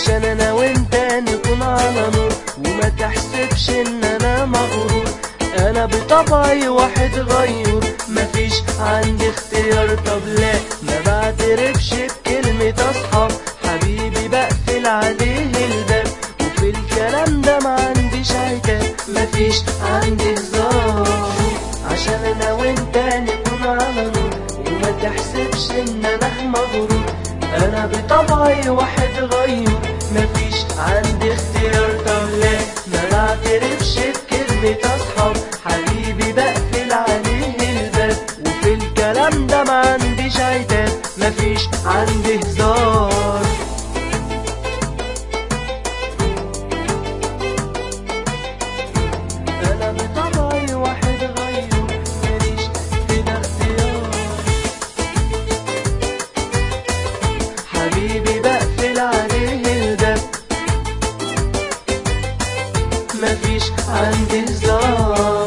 عشان انا وانت نكون على نور، وما تحسبش ان انا مغرور. انا بطبعي واحد غيور، مفيش عندي اختيار. طب لا ما بعترفش بكلمة اصحاب، حبيبي بقفل عليه الباب، وفي الكلام ده ما عنديش عتاب، مفيش عندي هزار. عشان انا وانت نكون على نور، وما تحسبش ان انا مغرور. انا بطبعي واحد غيور، مفيش عندي اختيار. طب لا ما بعترفش بكلمة اصحاب، حبيبي بقفل عليه الباب، وفي الكلام ده ما عنديش عتاب، مفيش عندي هزار. انا بطبعي واحد غيور، ماليش في ده اختيار. حبيبي بقفل عليه الباب، مفيش عندي هزار.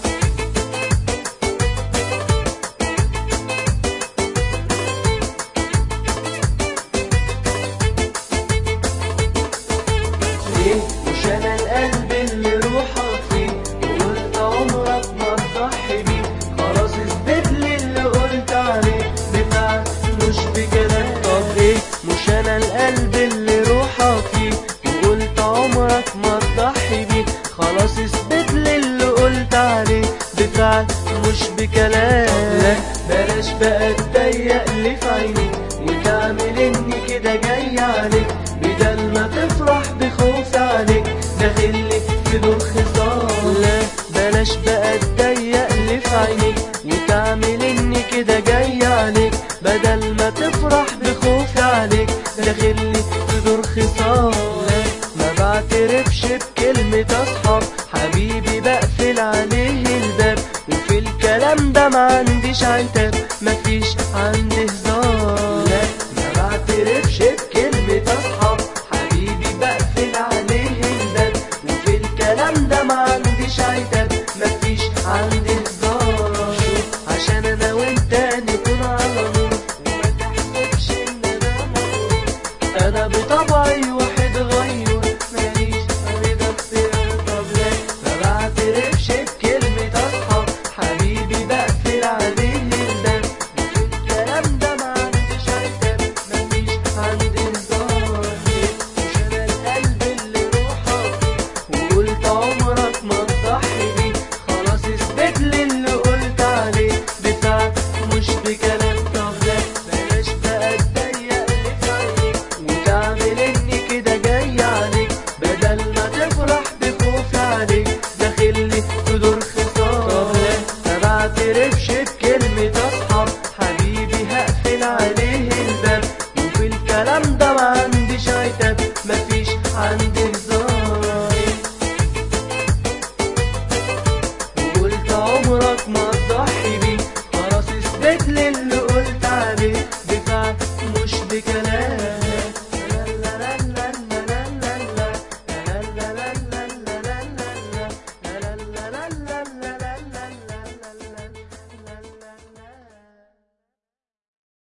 ليه مش انا القلب اللي روحك فيه، وقلت عمرك ما تضحي بيه؟ خلاص اثبت لي اللي قلت عليه بفعل مش بكلام. طب ايه مش انا القلب اللي روحك فيه، وقلت عمرك ما تضحي بيه؟ خلاص اثبت لي اللي قلت عليه بفعل مش بكلام. لا بلاش بقى تضيق لي في عينيك، وتعمل اني كده جاي عليك، بدل ما تفرح بخوف عليك داخلي في دور خصام. لا بلاش بقى تضيق لي في عينيك، وتعمل اني كده جاي عليك، بدل ما تفرح بخوف عليك داخلي في دور خصام. لا ما بعترفش بكلمة اصحاب، حبيبي بقفل عليه الباب، وفي الكلام ده ما عنديش عتاب، مفيش عندي هزار. لا ما بعترفش بكلمة اصحاب، حبيبي بقفل عليه الباب، وفي الكلام ده ما عنديش عتاب، مفيش عندي هزار. عشان انا وانت نكون على نور، وما تحسبش ان انا مغرور. انا بطبعي واحد غيور، ماليش في ده اختيار. طب لا ما بعترفش بكلمة اصحاب، حبيبي بقفل عليه الباب، وفي الكلام ده ما عنديش عتاب، مفيش عندي هزار. مش انا القلب اللي روحك فيه، وقلت عمرك ما تضحي بيه؟ خلاص اثبت لي اللي قلت عليه بفعل مش بكلام. طب لا بلاش بقى تضيق لي في عينيك، وتعمل اني كده جاي عليك، بدل ما تفرح بخوف عليك داخلي في دور خصام. طب لا ما بعترفش بكلمة اصحاب، حبيبي هقفل عليه الباب، وفي الكلام ده ما عنديش عتاب، مفيش عندي هزار. وقلت عمرك ما تضحي بيه، خلاص اثبت لي اللي قلت عليه بفعل مش بكلام.